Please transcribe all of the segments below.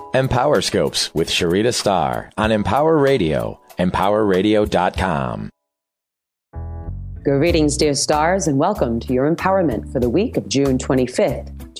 Empower Scopes with Sharita Starr on Empower Radio, empowerradio.com. Greetings, dear stars, and welcome to your empowerment for the week of June 25th,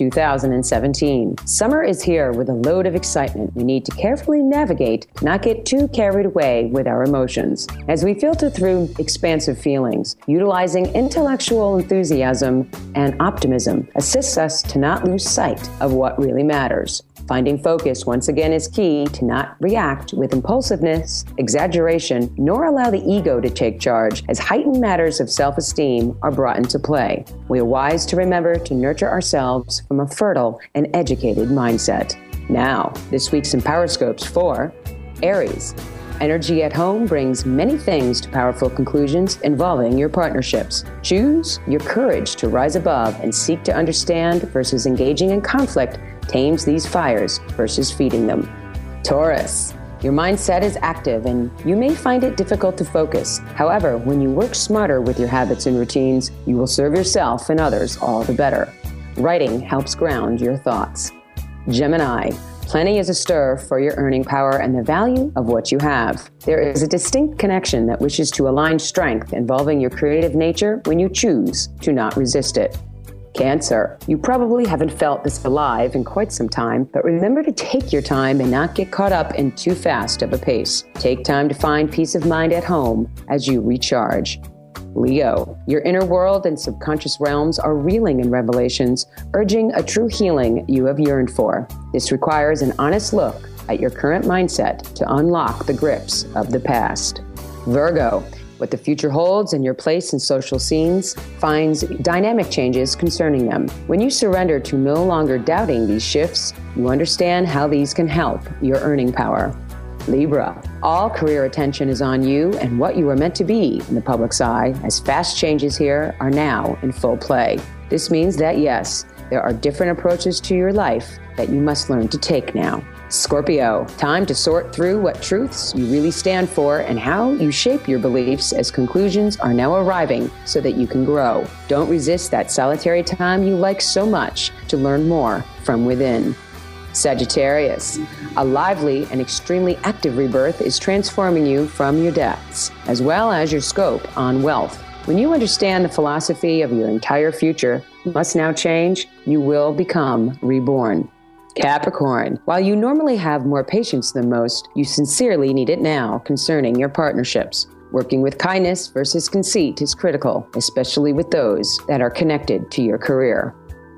2017. Summer is here with a load of excitement we need to carefully navigate to not get too carried away with our emotions. As we filter through expansive feelings, utilizing intellectual enthusiasm and optimism assists us to not lose sight of what really matters. Finding focus, once again, is key to not react with impulsiveness, exaggeration, nor allow the ego to take charge as heightened matters of self-esteem are brought into play. We are wise to remember to nurture ourselves from a fertile and educated mindset. Now, this week's Empower Scopes for Aries. Energy at home brings many things to powerful conclusions involving your partnerships. Choose your courage to rise above and seek to understand versus engaging in conflict tames these fires versus feeding them. Taurus. Your mindset is active and you may find it difficult to focus. However, when you work smarter with your habits and routines, you will serve yourself and others all the better. Writing helps ground your thoughts. Gemini. Plenty is astir for your earning power and the value of what you have. There is a distinct connection that wishes to align strength involving your creative nature when you choose to not resist it. Cancer. You probably haven't felt this alive in quite some time, but remember to take your time and not get caught up in too fast of a pace. Take time to find peace of mind at home as you recharge. Leo. Your inner world and subconscious realms are reeling in revelations, urging a true healing you have yearned for. This requires an honest look at your current mindset to unlock the grips of the past. Virgo. What the future holds and your place in social scenes finds dynamic changes concerning them. When you surrender to no longer doubting these shifts, you understand how these can help your earning power. Libra. All career attention is on you and what you are meant to be in the public's eye, as fast changes here are now in full play. This means that, yes, there are different approaches to your life that you must learn to take now. Scorpio, time to sort through what truths you really stand for and how you shape your beliefs as conclusions are now arriving so that you can grow. Don't resist that solitary time you like so much to learn more from within. Sagittarius, a lively and extremely active rebirth is transforming you from your depths, as well as your scope on wealth. When you understand the philosophy of your entire future must now change, you will become reborn. Capricorn, while you normally have more patience than most, you sincerely need it now concerning your partnerships. Working with kindness versus conceit is critical, especially with those that are connected to your career.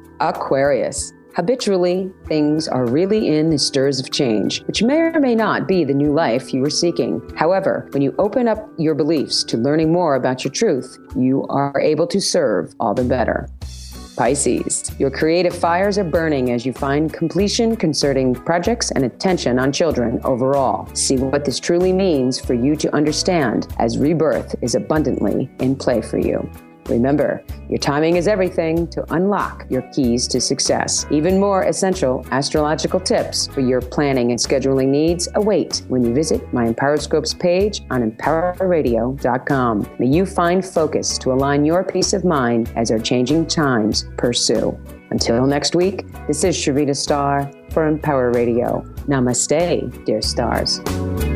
Aquarius, habitually, things are really in the stirs of change, which may or may not be the new life you are seeking. However, when you open up your beliefs to learning more about your truth, you are able to serve all the better. Pisces, your creative fires are burning as you find completion concerning projects and attention on children overall. See what this truly means for you to understand as rebirth is abundantly in play for you. Remember, your timing is everything to unlock your keys to success. Even more essential astrological tips for your planning and scheduling needs await when you visit my Empowered Scopes page on empowerradio.com. May you find focus to align your peace of mind as our changing times pursue. Until next week, this is Sharita Starr for Empower Radio. Namaste, dear stars.